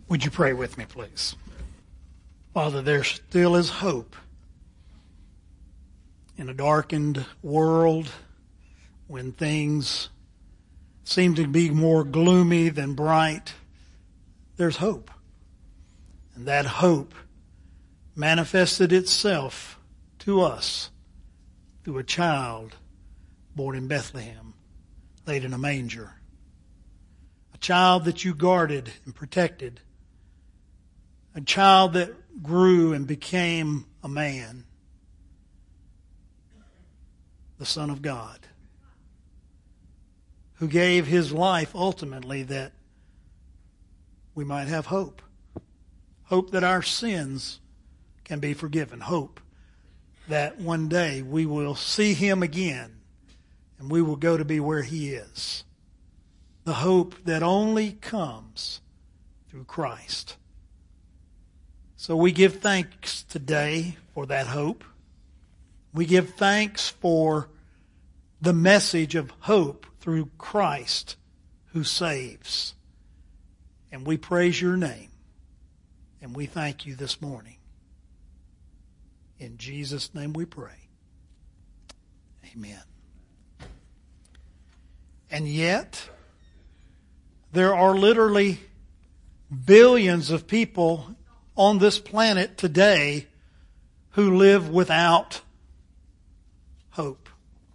Would you pray with me, please? Father, there still is hope in a darkened world when things seem to be more gloomy than bright. There's hope. And that hope manifested itself to us through a child born in Bethlehem, laid in a manger. A child that you guarded and protected. A child that grew and became a man. The Son of God. Who gave His life ultimately that we might have hope. Hope that our sins can be forgiven. Hope that one day we will see Him again and we will go to be where He is. The hope that only comes through Christ. So we give thanks today for that hope. We give thanks for the message of hope through Christ who saves. And we praise your name. And we thank you this morning. In Jesus' name we pray. Amen. And yet, there are literally billions of people on this planet today who live without hope.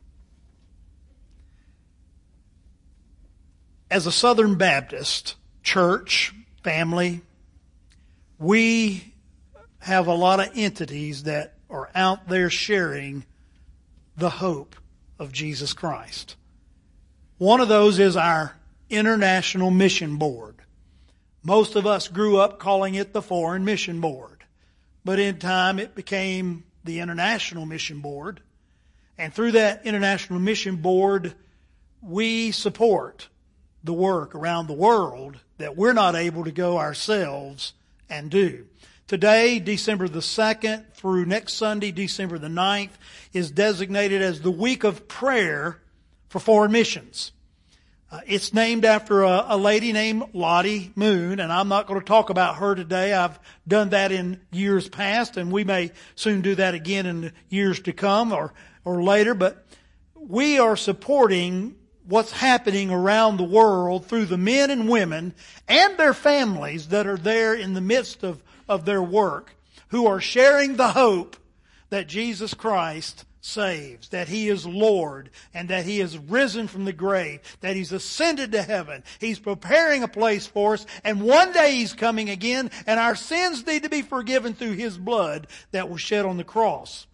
As a Southern Baptist church, family, we have a lot of entities that are out there sharing the hope of Jesus Christ. One of those is our International Mission Board. Most of us grew up calling it the Foreign Mission Board. But in time it became the International Mission Board. And through that International Mission Board, we support the work around the world that we're not able to go ourselves and do. Today, December the 2nd through next Sunday, December the 9th, is designated as the week of prayer for foreign missions. It's named after a lady named Lottie Moon, and I'm not going to talk about her today. I've done that in years past, and we may soon do that again in the years to come or later. But we are supporting what's happening around the world through the men and women and their families that are there in the midst of their work, who are sharing the hope that Jesus Christ saves, that He is Lord, and that He has risen from the grave, that He's ascended to heaven. He's preparing a place for us, and one day He's coming again, and our sins need to be forgiven through His blood that was shed on the cross.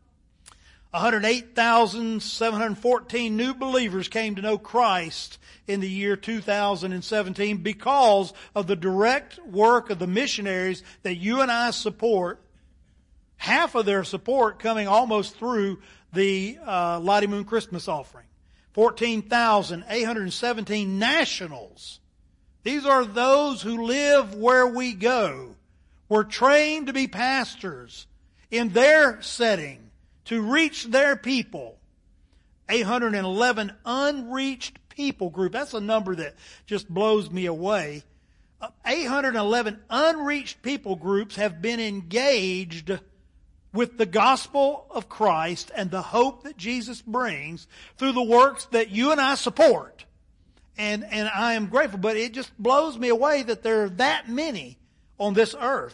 108,714 new believers came to know Christ in the year 2017 because of the direct work of the missionaries that you and I support. Half of their support coming almost through the Lottie Moon Christmas offering. 14,817 nationals. These are those who live where we go. We're trained to be pastors in their setting to reach their people. 811 unreached people group. That's a number that just blows me away. 811 unreached people groups have been engaged with the gospel of Christ and the hope that Jesus brings through the works that you and I support. And I am grateful, but it just blows me away that there are that many on this earth.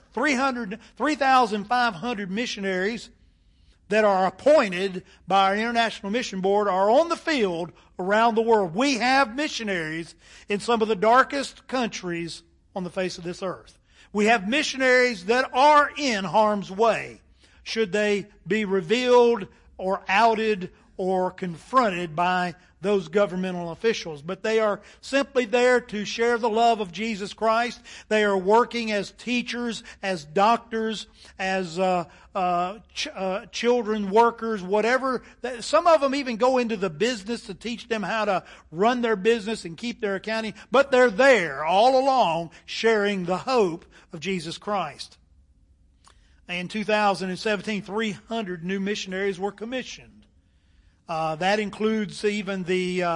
3,500 missionaries that are appointed by our International Mission Board are on the field around the world. We have missionaries in some of the darkest countries on the face of this earth. We have missionaries that are in harm's way, should they be revealed or outed or confronted by those governmental officials. But they are simply there to share the love of Jesus Christ. They are working as teachers, as doctors, as children workers, whatever. Some of them even go into the business to teach them how to run their business and keep their accounting. But they're there all along sharing the hope of Jesus Christ. In 2017, 300 new missionaries were commissioned. That includes even the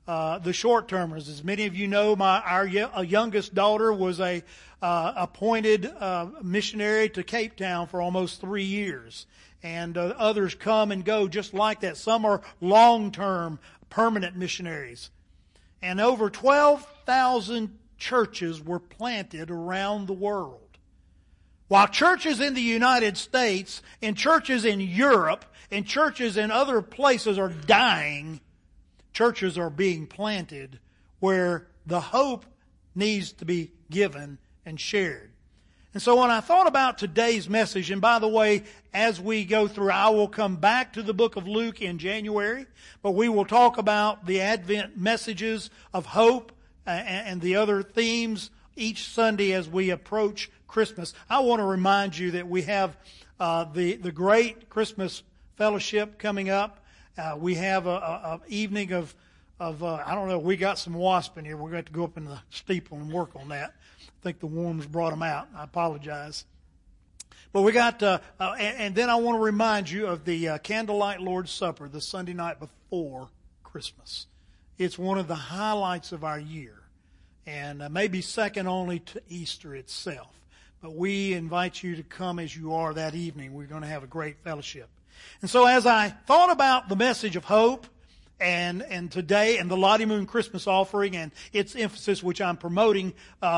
the short-termers. As many of you know, our youngest daughter was appointed missionary to Cape Town for almost 3 years. And others come and go just like that. Some are long-term, permanent missionaries. And over 12,000 churches were planted around the world. While churches in the United States and churches in Europe and churches in other places are dying, churches are being planted where the hope needs to be given and shared. And so when I thought about today's message, and by the way, as we go through, I will come back to the book of Luke in January, but we will talk about the Advent messages of hope and the other themes each Sunday as we approach Christmas. I want to remind you that we have the great Christmas fellowship coming up. We have a evening of I don't know, we got some wasp in here. We're going to go up in the steeple and work on that. I think the worms brought them out. I apologize. But we got, and then I want to remind you of the Candlelight Lord's Supper, the Sunday night before Christmas. It's one of the highlights of our year, and maybe second only to Easter itself. But we invite you to come as you are that evening. We're going to have a great fellowship. And so as I thought about the message of hope, and today, and the Lottie Moon Christmas offering and its emphasis, which I'm promoting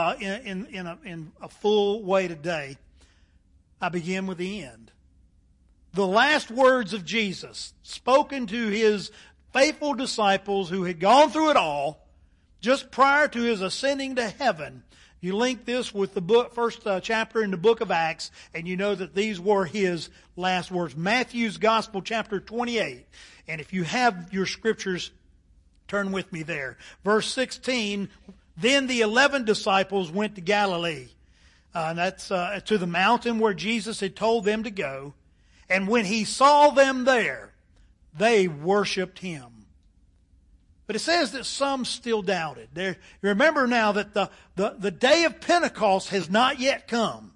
in a full way today, I begin with the end. The last words of Jesus, spoken to His faithful disciples who had gone through it all, just prior to His ascending to heaven. You link this with the first chapter in the book of Acts, and you know that these were His last words. Matthew's Gospel, chapter 28. And if you have your scriptures, turn with me there. Verse 16, then the 11 disciples went to Galilee. That's to the mountain where Jesus had told them to go. And when He saw them there, they worshiped Him. But it says that some still doubted. Remember now that the day of Pentecost has not yet come.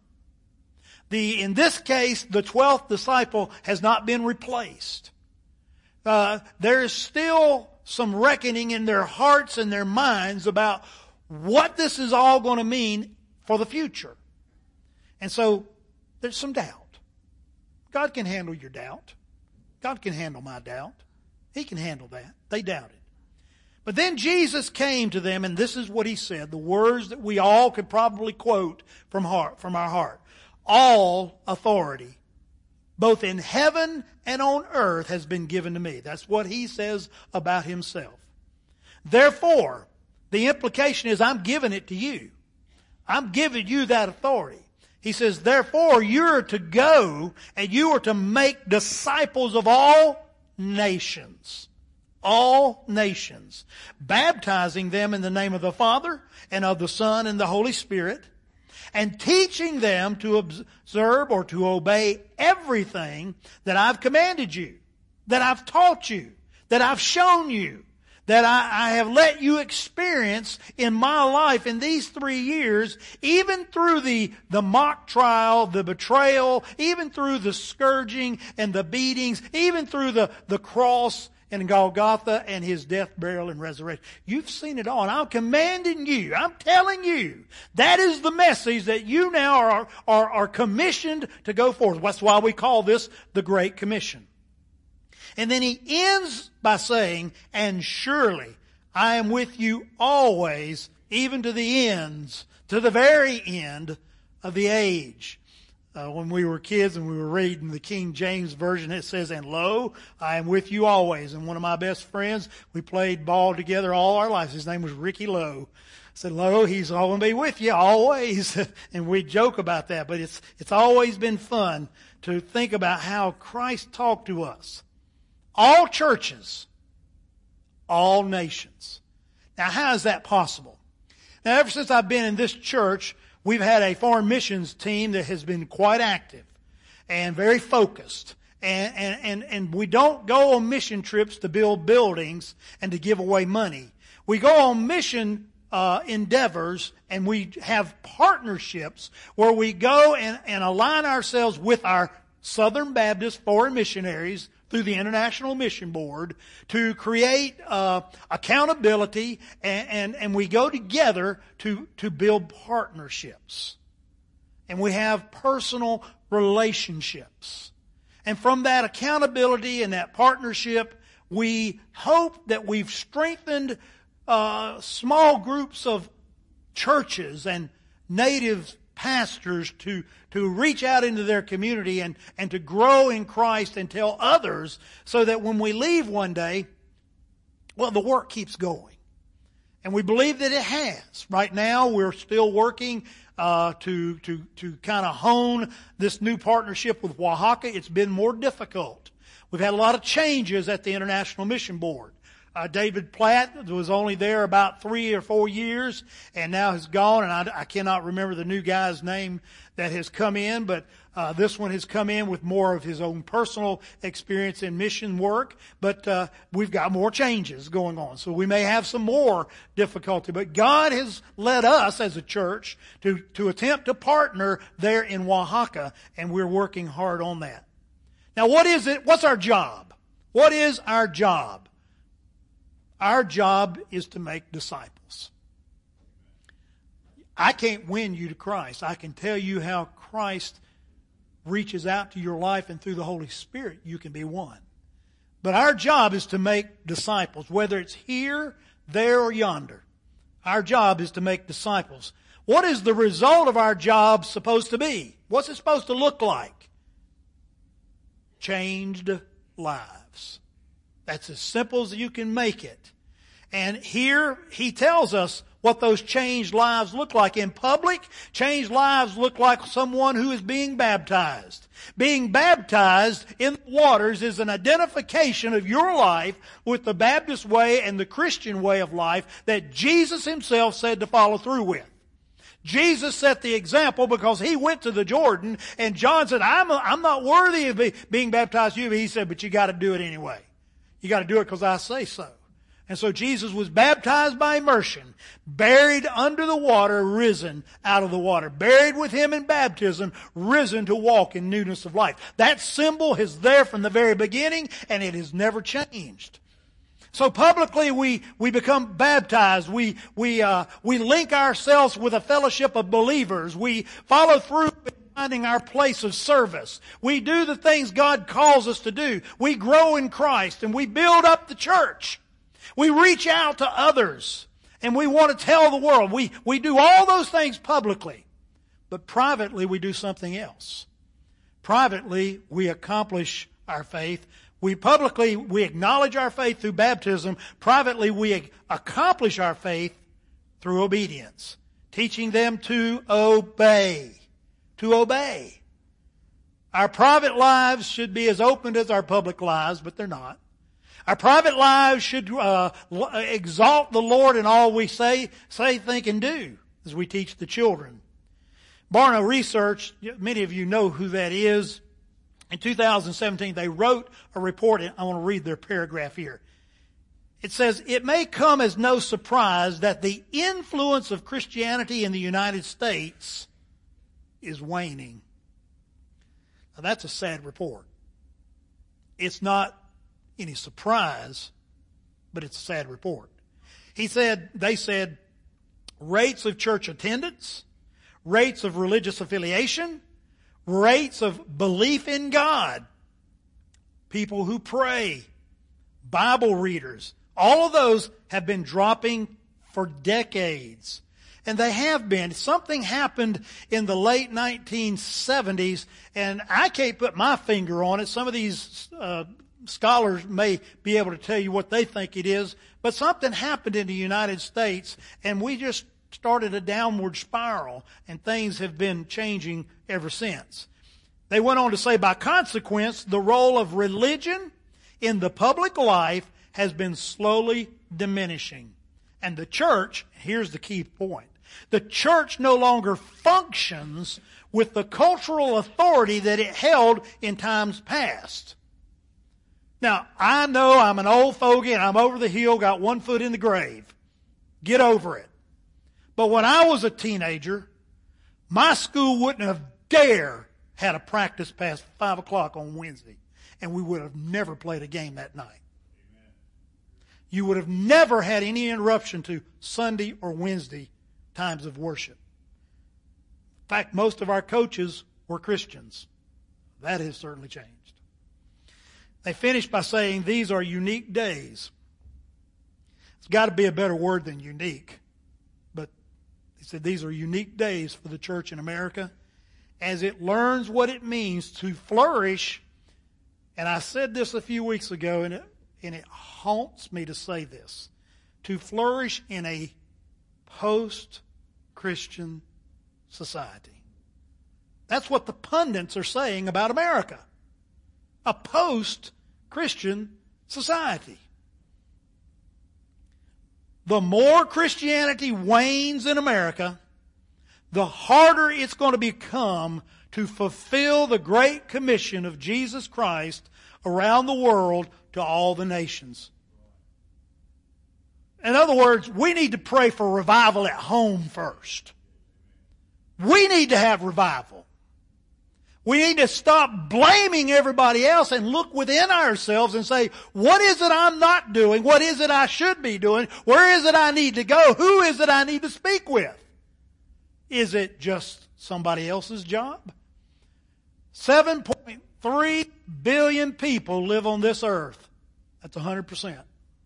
In this case, the 12th disciple has not been replaced. There is still some reckoning in their hearts and their minds about what this is all going to mean for the future. And so there's some doubt. God can handle your doubt. God can handle my doubt. He can handle that. They doubted. But then Jesus came to them, and this is what He said, the words that we all could probably quote from our heart. All authority, both in heaven and on earth, has been given to me. That's what He says about Himself. Therefore, the implication is I'm giving it to you. I'm giving you that authority. He says, therefore, you're to go and you are to make disciples of all nations. All nations, baptizing them in the name of the Father and of the Son and the Holy Spirit, and teaching them to observe or to obey everything that I've commanded you, that I've taught you, that I've shown you, that I have let you experience in my life in these 3 years, even through the mock trial, the betrayal, even through the scourging and the beatings, even through the cross and Golgotha and His death, burial, and resurrection. You've seen it all. And I'm commanding you, I'm telling you, that is the message that you now are commissioned to go forth. That's why we call this the Great Commission. And then He ends by saying, and surely I am with you always, even to the ends, to the very end of the age. When we were kids and we were reading the King James Version, it says, and lo, I am with you always. And one of my best friends, we played ball together all our lives. His name was Ricky Lowe. I said, lo, He's all going to be with you always. And we joke about that, but it's always been fun to think about how Christ talked to us. All churches, all nations. Now, how is that possible? Now, ever since I've been in this church, we've had a foreign missions team that has been quite active and very focused. And we don't go on mission trips to build buildings and to give away money. We go on mission endeavors, and we have partnerships where we go and align ourselves with our Southern Baptist Foreign Missionaries through the International Mission Board to create accountability, and we go together to build partnerships. And we have personal relationships. And from that accountability and that partnership, we hope that we've strengthened small groups of churches and native pastors to reach out into their community and to grow in Christ and tell others, so that when we leave one day, well, the work keeps going. And we believe that it has. Right now, we're still working to kind of hone this new partnership with Oaxaca. It's been more difficult. We've had a lot of changes at the International Mission Board. David Platt was only there about 3 or 4 years and now has gone, and I cannot remember the new guy's name that has come in, but this one has come in with more of his own personal experience in mission work, but we've got more changes going on, so we may have some more difficulty. But God has led us as a church to attempt to partner there in Oaxaca, and we're working hard on that. Now, what is it? What's our job? What is our job? Our job is to make disciples. I can't win you to Christ. I can tell you how Christ reaches out to your life, and through the Holy Spirit you can be one. But our job is to make disciples, whether it's here, there, or yonder. Our job is to make disciples. What is the result of our job supposed to be? What's it supposed to look like? Changed lives. That's as simple as you can make it. And here he tells us what those changed lives look like. In public, changed lives look like someone who is being baptized. Being baptized in the waters is an identification of your life with the Baptist way and the Christian way of life that Jesus himself said to follow through with. Jesus set the example because he went to the Jordan, and John said, I'm not worthy of being baptized with you. He said, but you got to do it anyway. You got to do it because I say so. And so Jesus was baptized by immersion, buried under the water, risen out of the water, buried with him in baptism, risen to walk in newness of life. That symbol is there from the very beginning, and it has never changed. So publicly we become baptized. We link ourselves with a fellowship of believers. We follow through finding our place of service. We do the things God calls us to do. We grow in Christ, and we build up the church. We reach out to others, and we want to tell the world. We do all those things publicly, but privately we do something else. Privately we accomplish our faith. Publicly we acknowledge our faith through baptism. Privately we accomplish our faith through obedience, teaching them to obey. To obey. Our private lives should be as open as our public lives, but they're not. Our private lives should exalt the Lord in all we say, think, and do, as we teach the children. Barna Research, many of you know who that is. In 2017, they wrote a report, and I want to read their paragraph here. It says, it may come as no surprise that the influence of Christianity in the United States is waning. Now, that's a sad report. It's not any surprise, but it's a sad report. They said, rates of church attendance, rates of religious affiliation, rates of belief in God, people who pray, Bible readers, all of those have been dropping for decades. And they have been. Something happened in the late 1970s, and I can't put my finger on it. Some of these scholars may be able to tell you what they think it is, but something happened in the United States, and we just started a downward spiral, and things have been changing ever since. They went on to say, by consequence, the role of religion in the public life has been slowly diminishing. And the church, here's the key point, the church no longer functions with the cultural authority that it held in times past. Now, I know I'm an old fogey and I'm over the hill, got one foot in the grave. Get over it. But when I was a teenager, my school wouldn't have dared had a practice past 5 o'clock on Wednesday, and we would have never played a game that night. Amen. You would have never had any interruption to Sunday or Wednesday times of worship. In fact, most of our coaches were Christians. That has certainly changed. They finished by saying these are unique days. It's got to be a better word than unique. But he said these are unique days for the church in America as it learns what it means to flourish. And I said this a few weeks ago, and it haunts me to say this. To flourish in a post-Christian society. That's what the pundits are saying about America. A post-Christian society. The more Christianity wanes in America, the harder it's going to become to fulfill the great commission of Jesus Christ around the world to all the nations. In other words, we need to pray for revival at home first. We need to have revival. We need to stop blaming everybody else and look within ourselves and say, what is it I'm not doing? What is it I should be doing? Where is it I need to go? Who is it I need to speak with? Is it just somebody else's job? 7.3 billion people live on this earth. That's 100%.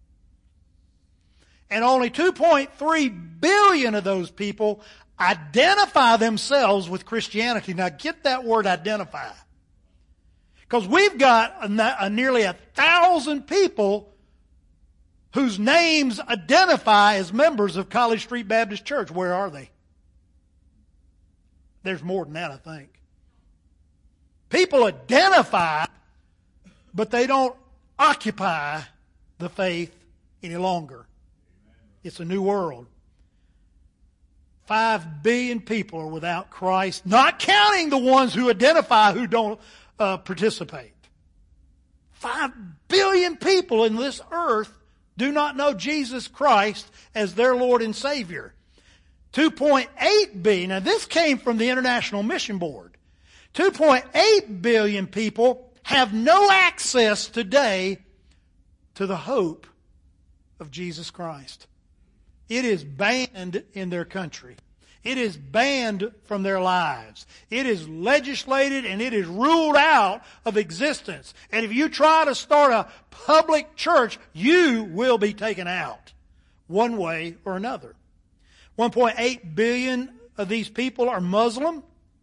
And only 2.3 billion of those people identify themselves with Christianity. Now get that word identify. Because we've got nearly 1,000 people whose names identify as members of College Street Baptist Church. Where are they? There's more than that, I think. People identify, but they don't occupy the faith any longer. It's a new world. 5 billion people are without Christ, not counting the ones who identify who don't participate. 5 billion people in this earth do not know Jesus Christ as their Lord and Savior. 2.8 billion, now this came from the International Mission Board. 2.8 billion people have no access today to the hope of Jesus Christ. It is banned in their country. It is banned from their lives. It is legislated and it is ruled out of existence. And if you try to start a public church, you will be taken out one way or another. 1.8 billion of these people are Muslim.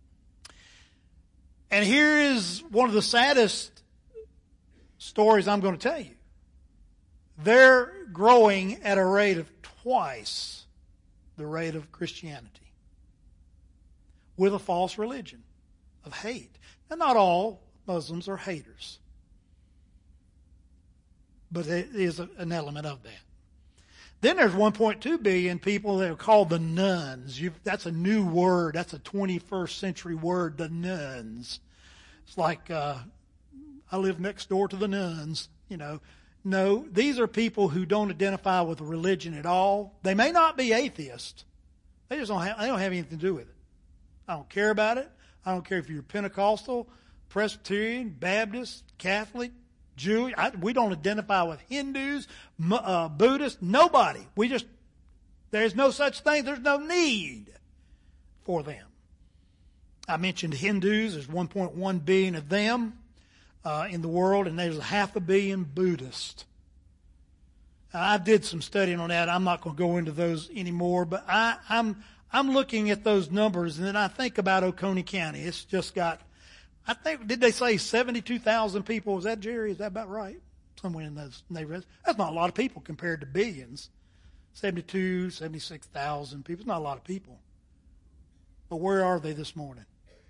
And here is one of the saddest stories I'm going to tell you. They're growing at a rate of twice the rate of Christianity with a false religion of hate. And not all Muslims are haters, but it is an element of that. Then there's 1.2 billion people that are called the nuns. That's a new word. That's a 21st century word, the nuns. It's like, I live next door to the nuns, you know. No, these are people who don't identify with a religion at all. They may not be atheists. They don't have anything to do with it. I don't care about it. I don't care if you're Pentecostal, Presbyterian, Baptist, Catholic, Jewish. We don't identify with Hindus, Buddhists, nobody. There's no such thing. There's no need for them. I mentioned Hindus. There's 1.1 billion of them in the world, and there's 500 million Buddhists. I did some studying on that. I'm not going to go into those anymore, but I'm looking at those numbers, and then I think about Oconee County. It's just got, I think, did they say 72,000 people? Was that, Jerry? Is that about right? Somewhere in those neighborhoods. That's not a lot of people compared to billions. 72, 76,000 people. It's not a lot of people. But where are they this morning?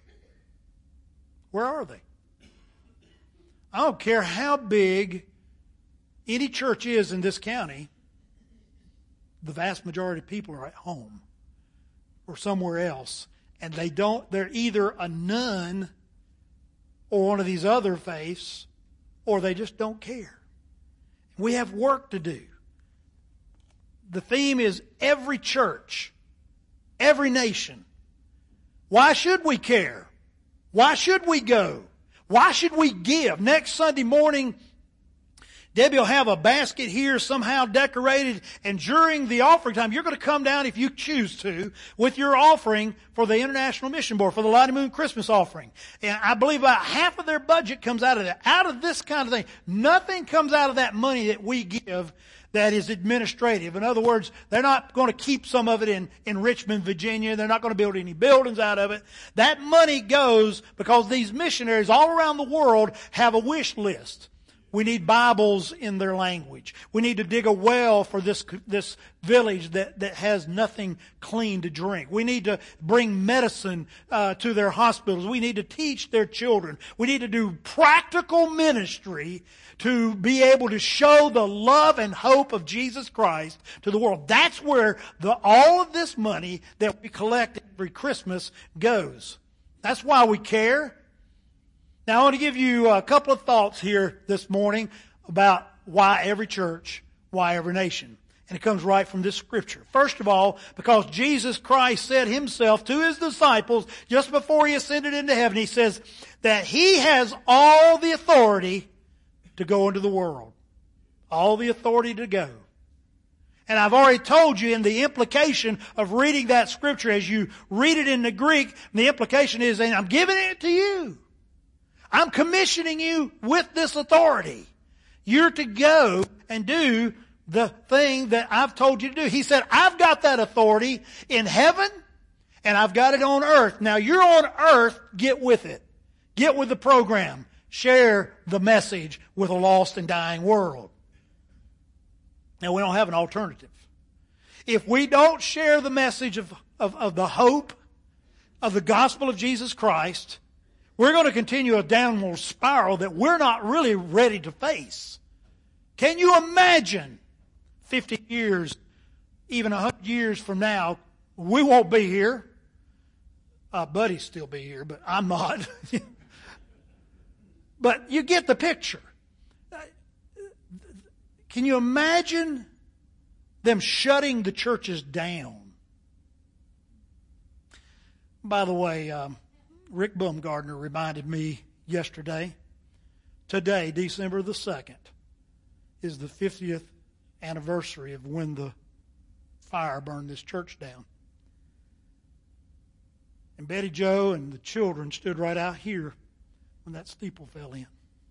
Where are they? I don't care how big any church is in this county, the vast majority of people are at home or somewhere else. And they're either a nun or one of these other faiths, or they just don't care. We have work to do. The theme is every church, every nation. Why should we care? Why should we go? Why should we give? Next Sunday morning, Debbie will have a basket here somehow decorated, and during the offering time, you're going to come down, if you choose to, with your offering for the International Mission Board, for the Lottie Moon Christmas offering. And I believe about half of their budget comes out of that. Out of this kind of thing. Nothing comes out of that money that we give that is administrative. In other words, they're not going to keep some of it in Richmond, Virginia. They're not going to build any buildings out of it. That money goes because these missionaries all around the world have a wish list. We need Bibles in their language. We need to dig a well for this village that has nothing clean to drink. We need to bring medicine to their hospitals. We need to teach their children. We need to do practical ministry to be able to show the love and hope of Jesus Christ to the world. That's where all of this money that we collect every Christmas goes. That's why we care. Now, I want to give you a couple of thoughts here this morning about why every church, why every nation. And it comes right from this scripture. First of all, because Jesus Christ said himself to his disciples just before he ascended into heaven, he says that he has all the authority to go into the world. All the authority to go. And I've already told you in the implication of reading that scripture, as you read it in the Greek, the implication is, and I'm giving it to you. I'm commissioning you with this authority. You're to go and do the thing that I've told you to do. He said, I've got that authority in heaven and I've got it on earth. Now you're on earth, get with it. Get with the program. Share the message with a lost and dying world. Now we don't have an alternative. If we don't share the message of the hope of the gospel of Jesus Christ, we're going to continue a downward spiral that we're not really ready to face. Can you imagine 50 years, even 100 years from now, we won't be here. Buddy's still be here, but I'm not. But you get the picture. Can you imagine them shutting the churches down? By the way, Rick Baumgardner reminded me yesterday, today, December the 2nd, is the 50th anniversary of when the fire burned this church down. And Betty Jo and the children stood right out here when that steeple fell in.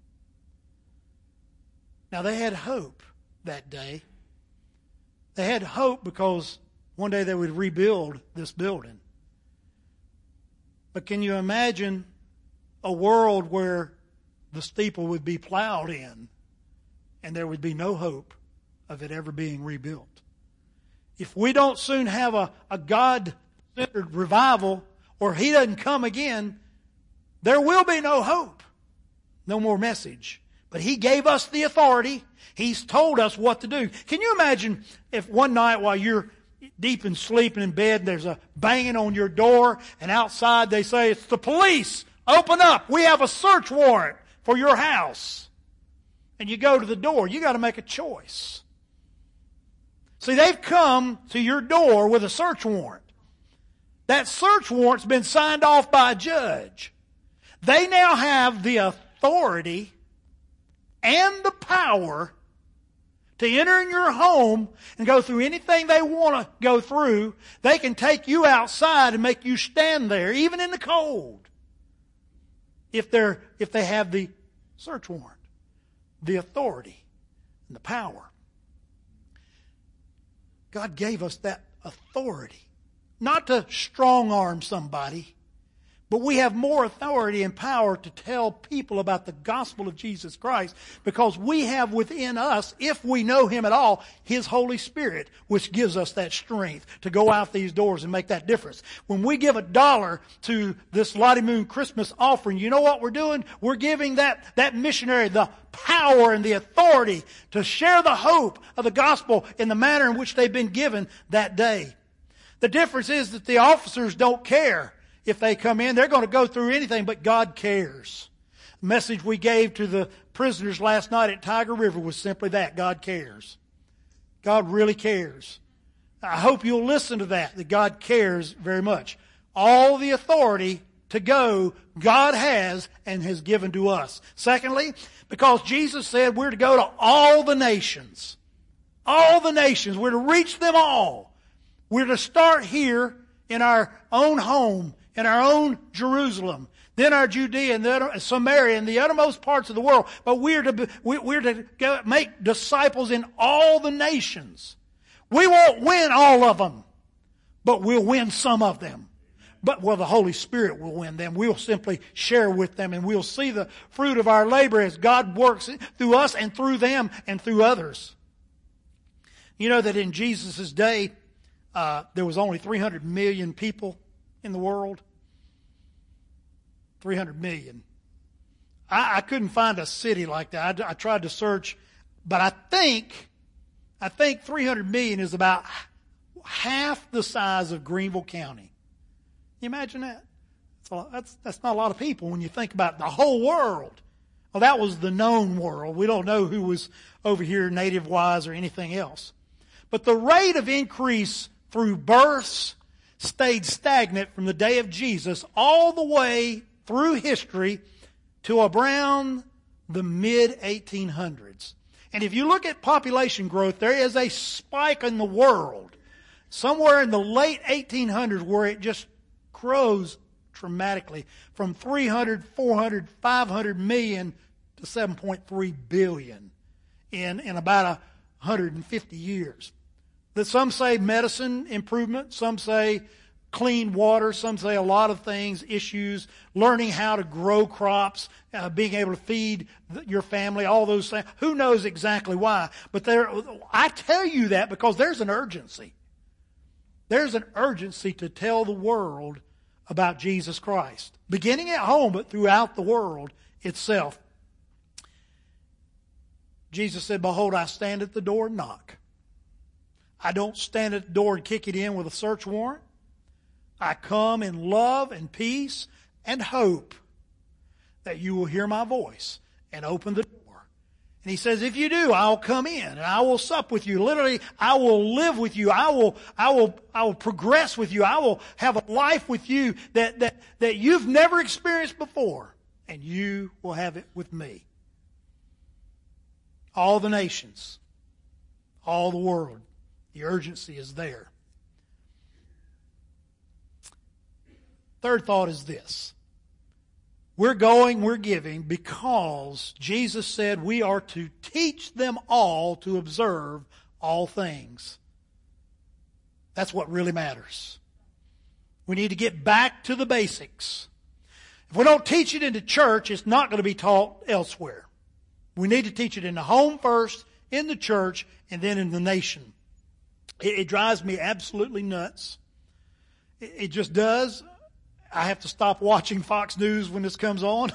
Now they had hope that day. They had hope because one day they would rebuild this building. But can you imagine a world where the steeple would be plowed in and there would be no hope of it ever being rebuilt? If we don't soon have a God-centered revival, or he doesn't come again, there will be no hope. No more message. But he gave us the authority. He's told us what to do. Can you imagine if one night while you're deep in sleeping in bed, there's a banging on your door, and outside they say, it's the police. Open up. We have a search warrant for your house. And you go to the door. You got to make a choice. See, they've come to your door with a search warrant. That search warrant's been signed off by a judge. They now have the authority and the power to enter in your home and go through anything they want to go through. They can take you outside and make you stand there, even in the cold, if they have the search warrant, the authority, and the power. God gave us that authority, not to strong-arm somebody, but we have more authority and power to tell people about the gospel of Jesus Christ, because we have within us, if we know him at all, his Holy Spirit, which gives us that strength to go out these doors and make that difference. When we give $1 to this Lottie Moon Christmas offering, you know what we're doing? We're giving that missionary the power and the authority to share the hope of the gospel in the manner in which they've been given that day. The difference is that the officers don't care. If they come in, they're going to go through anything, but God cares. The message we gave to the prisoners last night at Tiger River was simply that. God cares. God really cares. I hope you'll listen to that God cares very much. All the authority to go, God has and has given to us. Secondly, because Jesus said we're to go to all the nations. All the nations. We're to reach them all. We're to start here in our own home, in our own Jerusalem, then our Judea and then Samaria and the uttermost parts of the world. But we're to go make disciples in all the nations. We won't win all of them, but we'll win some of them. But, the Holy Spirit will win them. We'll simply share with them, and we'll see the fruit of our labor as God works through us and through them and through others. You know that in Jesus' day, there was only 300 million people in the world. 300 million. I couldn't find a city like that. I tried to search, but I think 300 million is about half the size of Greenville County. Can you imagine that? That's not a lot of people when you think about the whole world. Well, that was the known world. We don't know who was over here native-wise or anything else. But the rate of increase through births stayed stagnant from the day of Jesus all the way through history to around the mid-1800s. And if you look at population growth, there is a spike in the world somewhere in the late 1800s where it just grows dramatically from 300, 400, 500 million to 7.3 billion in about 150 years. That some say medicine improvement, some say clean water, some say a lot of things, issues, learning how to grow crops, being able to feed your family, all those things. Who knows exactly why? But I tell you that because there's an urgency. There's an urgency to tell the world about Jesus Christ, beginning at home, but throughout the world itself. Jesus said, "Behold, I stand at the door and knock." I don't stand at the door and kick it in with a search warrant. I come in love and peace and hope that you will hear my voice and open the door. And he says, if you do, I'll come in and I will sup with you. Literally, I will live with you. I will progress with you. I will have a life with you that you've never experienced before. And you will have it with me. All the nations, all the world, the urgency is there. Third thought is this. We're giving because Jesus said we are to teach them all to observe all things. That's what really matters. We need to get back to the basics. If we don't teach it in the church, it's not going to be taught elsewhere. We need to teach it in the home first, in the church, and then in the nation. It drives me absolutely nuts. It just does. I have to stop watching Fox News when this comes on.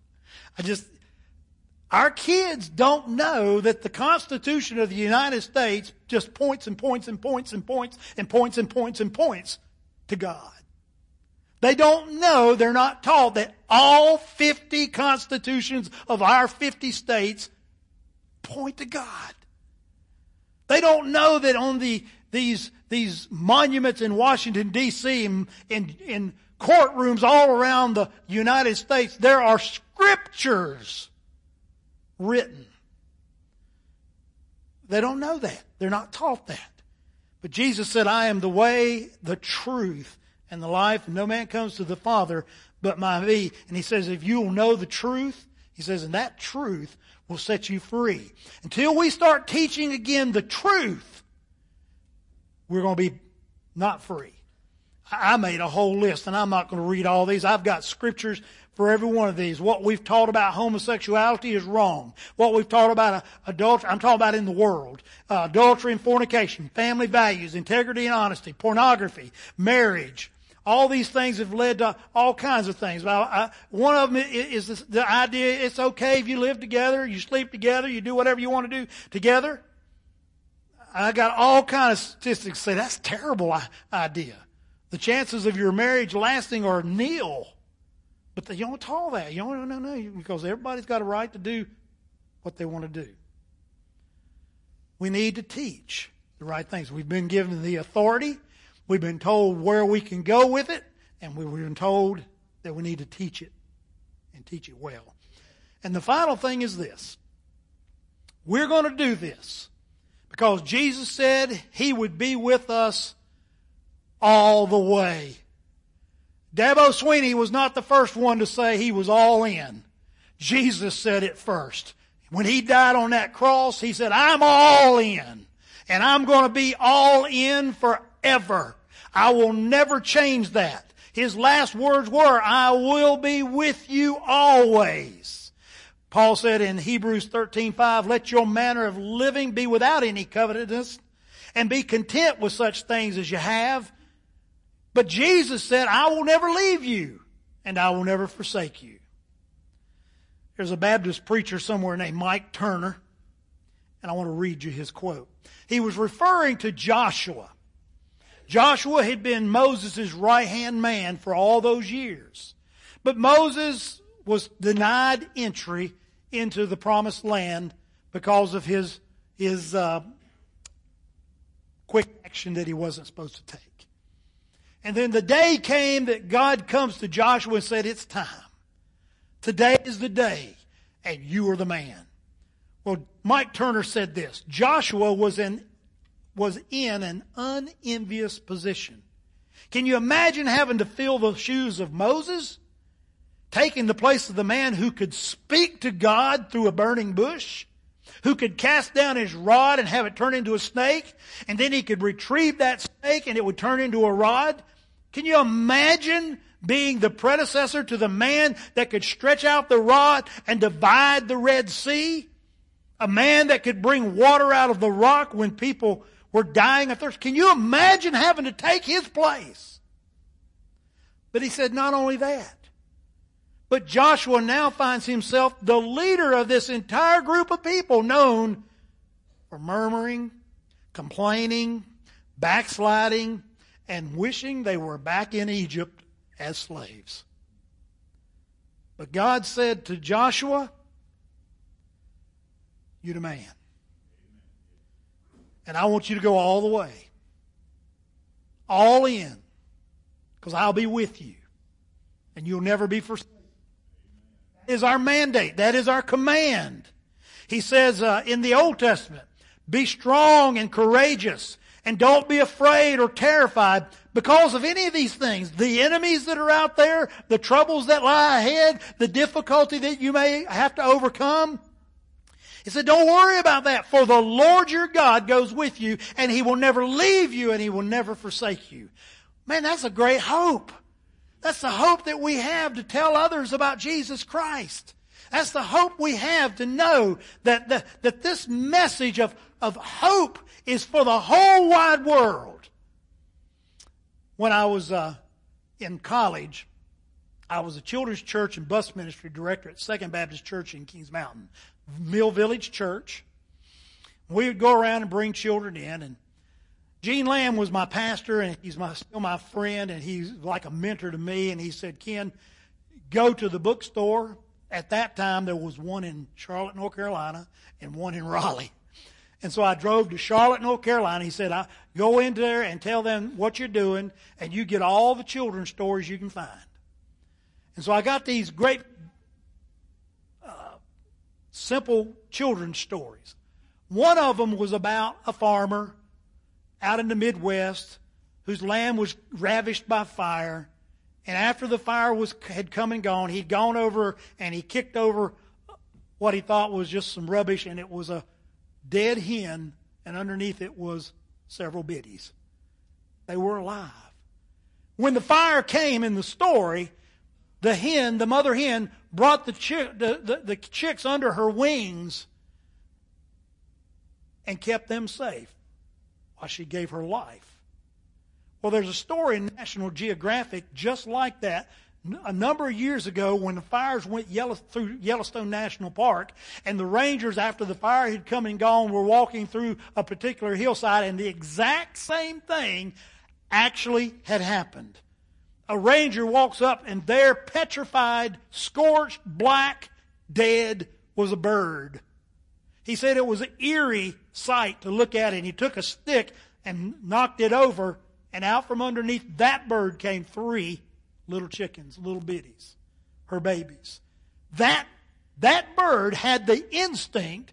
Our kids don't know that the Constitution of the United States just points and points and points and points and points and points and points to God. They don't know, they're not taught that all 50 constitutions of our 50 states point to God. They don't know that on these monuments in Washington, D.C. and in courtrooms all around the United States, there are scriptures written. They don't know that. They're not taught that. But Jesus said, I am the way, the truth, and the life. And no man comes to the Father but by me. And he says, if you will know the truth, he says, and that truth will set you free. Until we start teaching again the truth, we're going to be not free. I made a whole list, and I'm not going to read all these. I've got scriptures for every one of these. What we've taught about homosexuality is wrong. What we've taught about adultery, I'm talking about in the world. Adultery and fornication, family values, integrity and honesty, pornography, marriage. All these things have led to all kinds of things. One of them is the idea it's okay if you live together, you sleep together, you do whatever you want to do together. I got all kinds of statistics say that's a terrible idea. The chances of your marriage lasting are nil. But you don't tell that. You don't, no, because everybody's got a right to do what they want to do. We need to teach the right things. We've been given the authority. We've been told where we can go with it. And we've been told that we need to teach it and teach it well. And the final thing is this. We're going to do this because Jesus said He would be with us all the way. Dabo Sweeney was not the first one to say he was all in. Jesus said it first. When He died on that cross, He said, I'm all in. And I'm going to be all in forever. I will never change that. His last words were, I will be with you always. Paul said in Hebrews 13:5, let your manner of living be without any covetousness, and be content with such things as you have. But Jesus said, I will never leave you, and I will never forsake you. There's a Baptist preacher somewhere named Mike Turner, and I want to read you his quote. He was referring to Joshua. Joshua had been Moses' right-hand man for all those years. But Moses was denied entry into the promised land because of his quick action that he wasn't supposed to take. And then the day came that God comes to Joshua and said, it's time. Today is the day, and you are the man. Well, Mike Turner said this, Joshua was in an unenvious position. Can you imagine having to fill the shoes of Moses? Taking the place of the man who could speak to God through a burning bush? Who could cast down his rod and have it turn into a snake? And then he could retrieve that snake and it would turn into a rod? Can you imagine being the predecessor to the man that could stretch out the rod and divide the Red Sea? A man that could bring water out of the rock when people were dying of thirst. Can you imagine having to take his place? But he said not only that, but Joshua now finds himself the leader of this entire group of people known for murmuring, complaining, backsliding, and wishing they were back in Egypt as slaves. But God said to Joshua, you're the man. And I want you to go all the way. All in. Because I'll be with you. And you'll never be forsaken. That is our mandate. That is our command. He says in the Old Testament, be strong and courageous. And don't be afraid or terrified because of any of these things. The enemies that are out there, the troubles that lie ahead, the difficulty that you may have to overcome. He said, don't worry about that, for the Lord your God goes with you, and He will never leave you, and He will never forsake you. Man, that's a great hope. That's the hope that we have to tell others about Jesus Christ. That's the hope we have to know that this message of hope is for the whole wide world. When I was in college, I was a children's church and bus ministry director at Second Baptist Church in Kings Mountain, Mill Village Church. We would go around and bring children in, and Gene Lamb was my pastor, and he's still my friend, and he's like a mentor to me. And he said, Ken, go to the bookstore. At that time, there was one in Charlotte, North Carolina, and one in Raleigh. And so I drove to Charlotte, North Carolina. He said, go in there and tell them what you're doing, and you get all the children's stories you can find. And so I got these great, simple children's stories. One of them was about a farmer out in the Midwest whose land was ravished by fire. And after the fire had come and gone, he'd gone over and he kicked over what he thought was just some rubbish, and it was a dead hen, and underneath it was several biddies. They were alive. When the fire came in the story, the mother hen, brought the chicks under her wings and kept them safe while she gave her life. Well, there's a story in National Geographic just like that a number of years ago when the fires went through Yellowstone National Park, and the rangers, after the fire had come and gone, were walking through a particular hillside, and the exact same thing actually had happened. A ranger walks up, and there, petrified, scorched, black, dead, was a bird. He said it was an eerie sight to look at, and he took a stick and knocked it over, and out from underneath that bird came 3 little chickens, little bitties, her babies. That bird had the instinct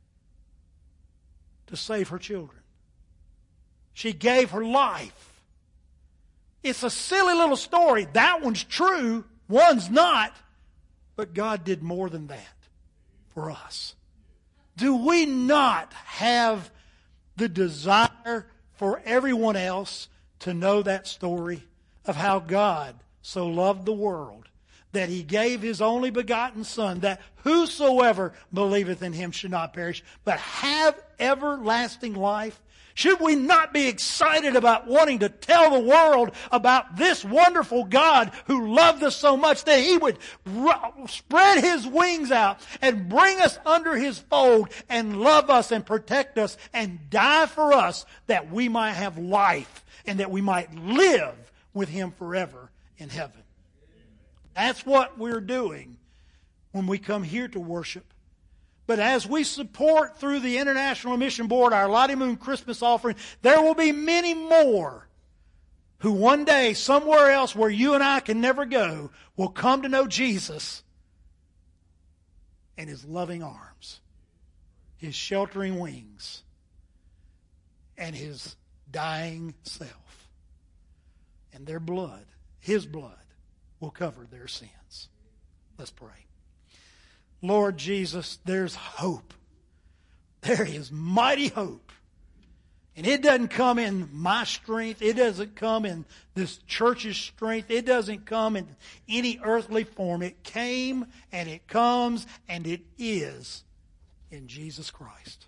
to save her children. She gave her life. It's a silly little story. That one's true, one's not. But God did more than that for us. Do we not have the desire for everyone else to know that story of how God so loved the world that He gave His only begotten Son, that whosoever believeth in Him should not perish, but have everlasting life? Should we not be excited about wanting to tell the world about this wonderful God who loved us so much that He would spread His wings out and bring us under His fold and love us and protect us and die for us that we might have life and that we might live with Him forever in heaven? That's what we're doing when we come here to worship. But as we support through the International Mission Board our Lottie Moon Christmas offering, there will be many more who one day, somewhere else where you and I can never go, will come to know Jesus and His loving arms, His sheltering wings, and His dying self. And their blood, His blood, will cover their sins. Let's pray. Lord Jesus, there's hope. There is mighty hope. And it doesn't come in my strength. It doesn't come in this church's strength. It doesn't come in any earthly form. It came and it comes and it is in Jesus Christ.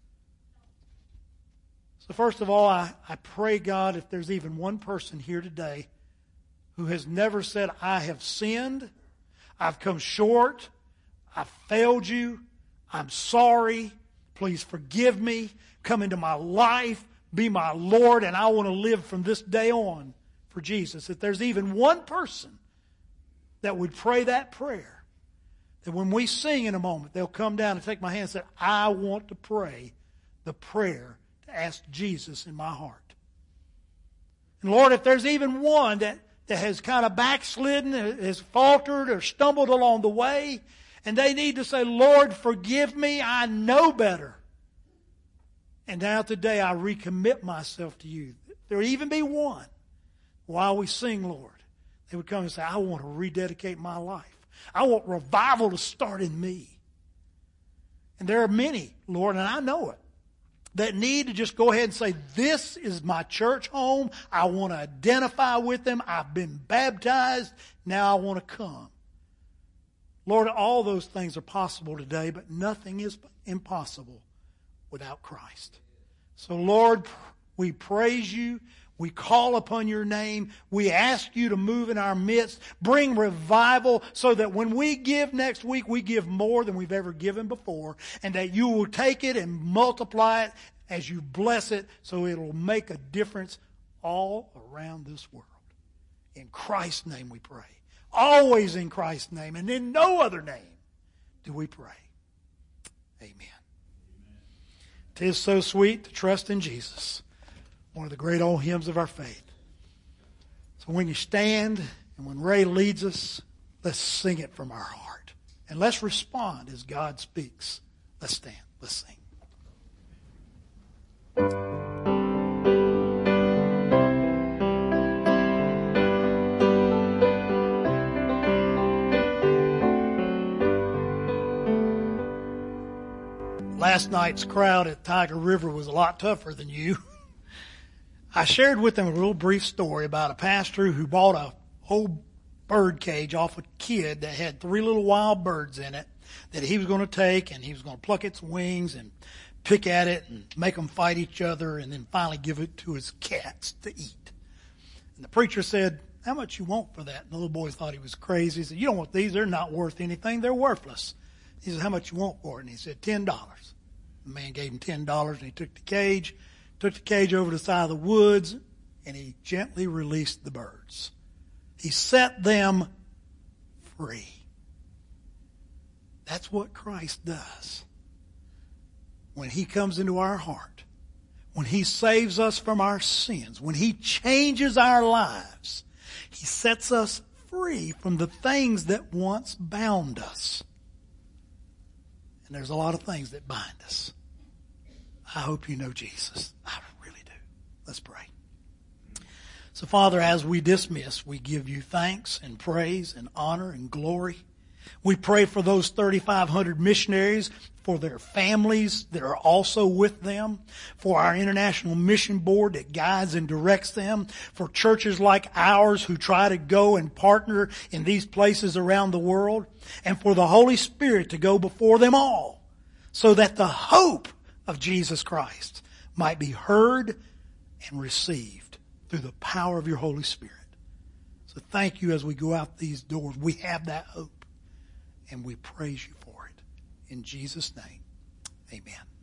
So first of all, I pray, God, if there's even one person here today who has never said, I have sinned, I've come short, I've failed you, I'm sorry, please forgive me, come into my life, be my Lord, and I want to live from this day on for Jesus. If there's even one person that would pray that prayer, that when we sing in a moment, they'll come down and take my hand and say, I want to pray the prayer to ask Jesus in my heart. And Lord, if there's even one that has kind of backslidden, has faltered or stumbled along the way, and they need to say, Lord, forgive me, I know better. And now today I recommit myself to you. There would even be one, while we sing, Lord, they would come and say, I want to rededicate my life. I want revival to start in me. And there are many, Lord, and I know it, that need to just go ahead and say, this is my church home. I want to identify with them. I've been baptized. Now I want to come. Lord, all those things are possible today, but nothing is impossible without Christ. So, Lord, we praise you. We call upon your name. We ask you to move in our midst. Bring revival so that when we give next week, we give more than we've ever given before. And that you will take it and multiply it as you bless it so it will make a difference all around this world. In Christ's name we pray. Always in Christ's name and in no other name do we pray. Amen. 'Tis so sweet to trust in Jesus. One of the great old hymns of our faith. So when you stand and when Ray leads us, let's sing it from our heart. And let's respond as God speaks. Let's stand. Let's sing. Last night's crowd at Tiger River was a lot tougher than you. I shared with them a real brief story about a pastor who bought a old bird cage off a kid that had 3 little wild birds in it that he was going to take and he was going to pluck its wings and pick at it and make them fight each other and then finally give it to his cats to eat. And the preacher said, how much you want for that? And the little boys thought he was crazy. He said, you don't want these. They're not worth anything. They're worthless. He said, how much you want for it? And he said, $10. The man gave him $10 and he took the cage over to the side of the woods, and he gently released the birds. He set them free. That's what Christ does. When he comes into our heart, when he saves us from our sins, when he changes our lives, he sets us free from the things that once bound us. And there's a lot of things that bind us. I hope you know Jesus. I really do. Let's pray. So, Father, as we dismiss, we give you thanks and praise and honor and glory. We pray for those 3,500 missionaries, for their families that are also with them, for our International Mission Board that guides and directs them, for churches like ours who try to go and partner in these places around the world, and for the Holy Spirit to go before them all, so that the hope of Jesus Christ might be heard and received through the power of your Holy Spirit. So thank you as we go out these doors. We have that hope. And we praise you for it. In Jesus' name, amen.